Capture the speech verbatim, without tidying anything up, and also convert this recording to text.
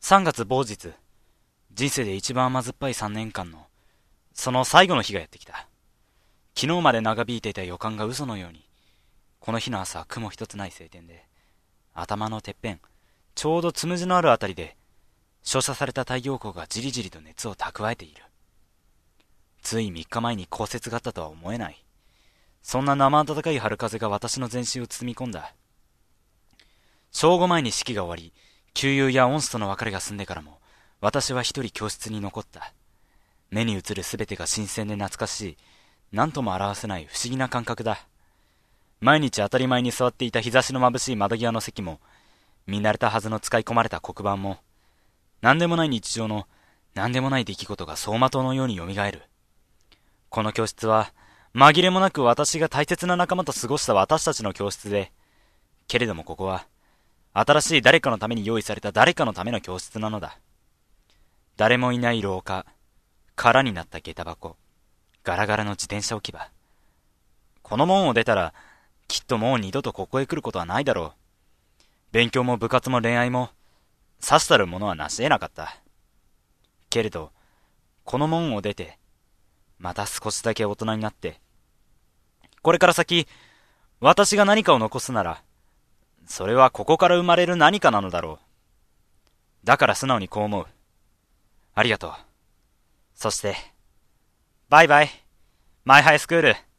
さんがつ某日、人生で一番甘酸っぱいさんねんかんの、その最後の日がやってきた。昨日まで長引いていた予感が嘘のように、この日の朝は雲一つない晴天で、頭のてっぺん、ちょうどつむじのあるあたりで、照射された太陽光がじりじりと熱を蓄えている。ついみっかまえに降雪があったとは思えない。そんな生暖かい春風が私の全身を包み込んだ。正午前に式が終わり、旧友や恩師との別れが済んでからも、私は一人教室に残った。目に映るすべてが新鮮で懐かしい、何とも表せない不思議な感覚だ。毎日当たり前に座っていた日差しの眩しい窓際の席も、見慣れたはずの使い込まれた黒板も、何でもない日常の何でもない出来事が走馬灯のように蘇る。この教室は、紛れもなく私が大切な仲間と過ごした私たちの教室で、けれどもここは、新しい誰かのために用意された誰かのための教室なのだ。誰もいない廊下、空になった下駄箱、ガラガラの自転車置き場。この門を出たら、きっともう二度とここへ来ることはないだろう。勉強も部活も恋愛も、さしたるものは成し得なかった。けれど、この門を出て、また少しだけ大人になって、これから先、私が何かを残すなら、それはここから生まれる何かなのだろう。だから素直にこう思う。ありがとう。そして、バイバイ、マイハイスクール。